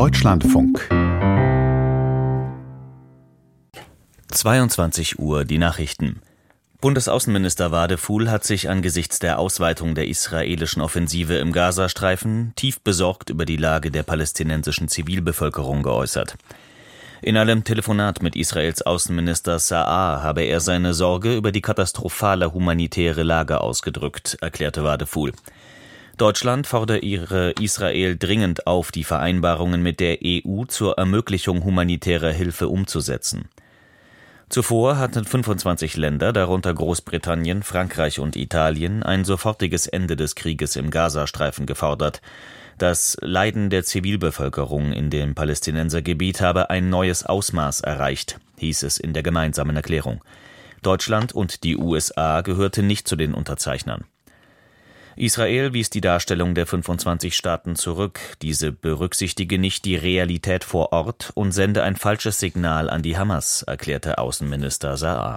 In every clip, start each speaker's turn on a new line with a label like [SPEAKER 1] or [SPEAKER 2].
[SPEAKER 1] Deutschlandfunk
[SPEAKER 2] 22 Uhr, die Nachrichten. Bundesaußenminister Wadefuhl hat sich angesichts der Ausweitung der israelischen Offensive im Gazastreifen tief besorgt über die Lage der palästinensischen Zivilbevölkerung geäußert. In einem Telefonat mit Israels Außenminister Sa'ar habe er seine Sorge über die katastrophale humanitäre Lage ausgedrückt, erklärte Wadefuhl. Deutschland fordere Israel dringend auf, die Vereinbarungen mit der EU zur Ermöglichung humanitärer Hilfe umzusetzen. Zuvor hatten 25 Länder, darunter Großbritannien, Frankreich und Italien, ein sofortiges Ende des Krieges im Gazastreifen gefordert. Das Leiden der Zivilbevölkerung in dem Palästinensergebiet habe ein neues Ausmaß erreicht, hieß es in der gemeinsamen Erklärung. Deutschland und die USA gehörten nicht zu den Unterzeichnern. Israel wies die Darstellung der 25 Staaten zurück. Diese berücksichtige nicht die Realität vor Ort und sende ein falsches Signal an die Hamas, erklärte Außenminister Sa'ar.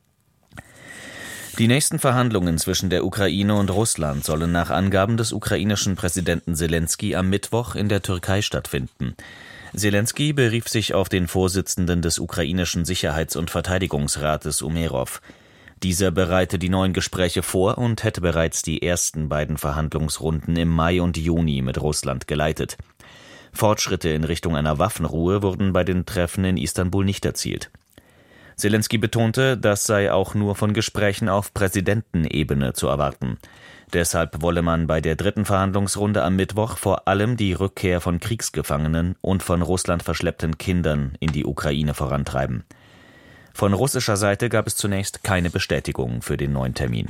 [SPEAKER 2] Die nächsten Verhandlungen zwischen der Ukraine und Russland sollen nach Angaben des ukrainischen Präsidenten Selenskyj am Mittwoch in der Türkei stattfinden. Selenskyj berief sich auf den Vorsitzenden des ukrainischen Sicherheits- und Verteidigungsrates Umerov. Dieser bereite die neuen Gespräche vor und hätte bereits die ersten beiden Verhandlungsrunden im Mai und Juni mit Russland geleitet. Fortschritte in Richtung einer Waffenruhe wurden bei den Treffen in Istanbul nicht erzielt. Selenskyj betonte, das sei auch nur von Gesprächen auf Präsidentenebene zu erwarten. Deshalb wolle man bei der dritten Verhandlungsrunde am Mittwoch vor allem die Rückkehr von Kriegsgefangenen und von Russland verschleppten Kindern in die Ukraine vorantreiben. Von russischer Seite gab es zunächst keine Bestätigung für den neuen Termin.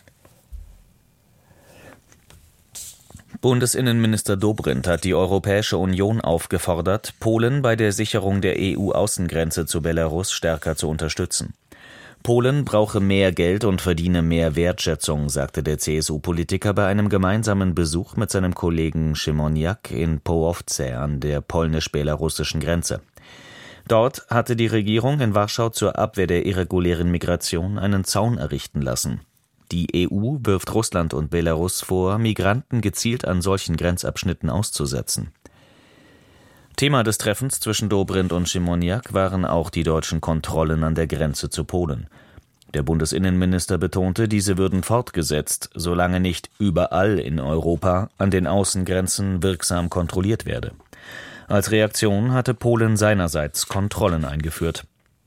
[SPEAKER 2] Bundesinnenminister Dobrindt hat die Europäische Union aufgefordert, Polen bei der Sicherung der EU-Außengrenze zu Belarus stärker zu unterstützen. Polen brauche mehr Geld und verdiene mehr Wertschätzung, sagte der CSU-Politiker bei einem gemeinsamen Besuch mit seinem Kollegen Siemoniak in Połowce an der polnisch-belarussischen Grenze. Dort hatte die Regierung in Warschau zur Abwehr der irregulären Migration einen Zaun errichten lassen. Die EU wirft Russland und Belarus vor, Migranten gezielt an solchen Grenzabschnitten auszusetzen. Thema des Treffens zwischen Dobrindt und Siemoniak waren auch die deutschen Kontrollen an der Grenze zu Polen. Der Bundesinnenminister betonte, diese würden fortgesetzt, solange nicht überall in Europa an den Außengrenzen wirksam kontrolliert werde. Als Reaktion hatte Polen seinerseits Kontrollen eingeführt.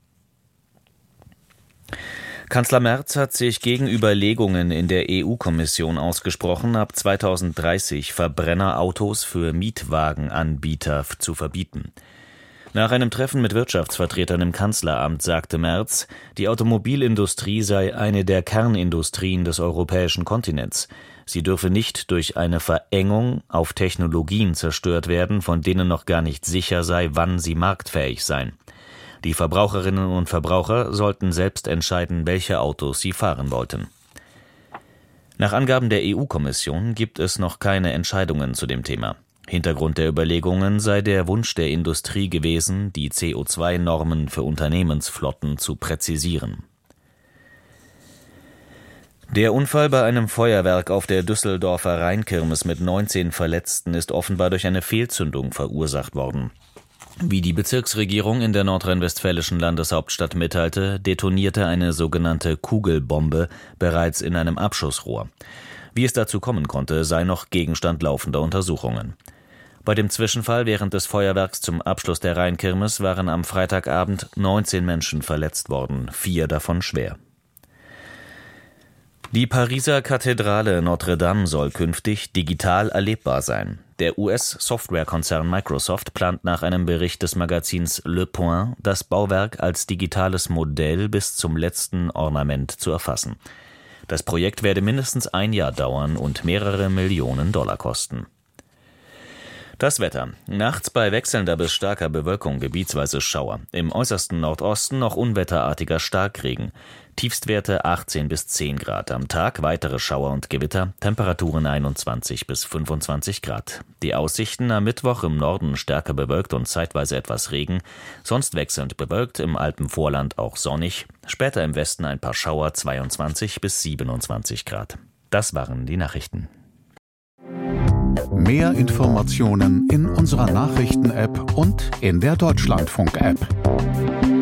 [SPEAKER 2] Kanzler Merz hat sich gegen Überlegungen in der EU-Kommission ausgesprochen, ab 2030 Verbrennerautos für Mietwagenanbieter zu verbieten. Nach einem Treffen mit Wirtschaftsvertretern im Kanzleramt sagte Merz, die Automobilindustrie sei eine der Kernindustrien des europäischen Kontinents. Sie dürfe nicht durch eine Verengung auf Technologien zerstört werden, von denen noch gar nicht sicher sei, wann sie marktfähig seien. Die Verbraucherinnen und Verbraucher sollten selbst entscheiden, welche Autos sie fahren wollten. Nach Angaben der EU-Kommission gibt es noch keine Entscheidungen zu dem Thema. Hintergrund der Überlegungen sei der Wunsch der Industrie gewesen, die CO2-Normen für Unternehmensflotten zu präzisieren. Der Unfall bei einem Feuerwerk auf der Düsseldorfer Rheinkirmes mit 19 Verletzten ist offenbar durch eine Fehlzündung verursacht worden. Wie die Bezirksregierung in der nordrhein-westfälischen Landeshauptstadt mitteilte, detonierte eine sogenannte Kugelbombe bereits in einem Abschussrohr. Wie es dazu kommen konnte, sei noch Gegenstand laufender Untersuchungen. Bei dem Zwischenfall während des Feuerwerks zum Abschluss der Rheinkirmes waren am Freitagabend 19 Menschen verletzt worden, 4 davon schwer. Die Pariser Kathedrale Notre Dame soll künftig digital erlebbar sein. Der US-Softwarekonzern Microsoft plant nach einem Bericht des Magazins Le Point, das Bauwerk als digitales Modell bis zum letzten Ornament zu erfassen. Das Projekt werde mindestens ein Jahr dauern und mehrere Millionen Dollar kosten. Das Wetter. Nachts bei wechselnder bis starker Bewölkung gebietsweise Schauer. Im äußersten Nordosten noch unwetterartiger Starkregen. Tiefstwerte 18 bis 10 Grad. Am Tag weitere Schauer und Gewitter. Temperaturen 21 bis 25 Grad. Die Aussichten am Mittwoch im Norden stärker bewölkt und zeitweise etwas Regen. Sonst wechselnd bewölkt, im Alpenvorland auch sonnig. Später im Westen ein paar Schauer, 22 bis 27 Grad. Das waren die Nachrichten.
[SPEAKER 1] Mehr Informationen in unserer Nachrichten-App und in der Deutschlandfunk-App.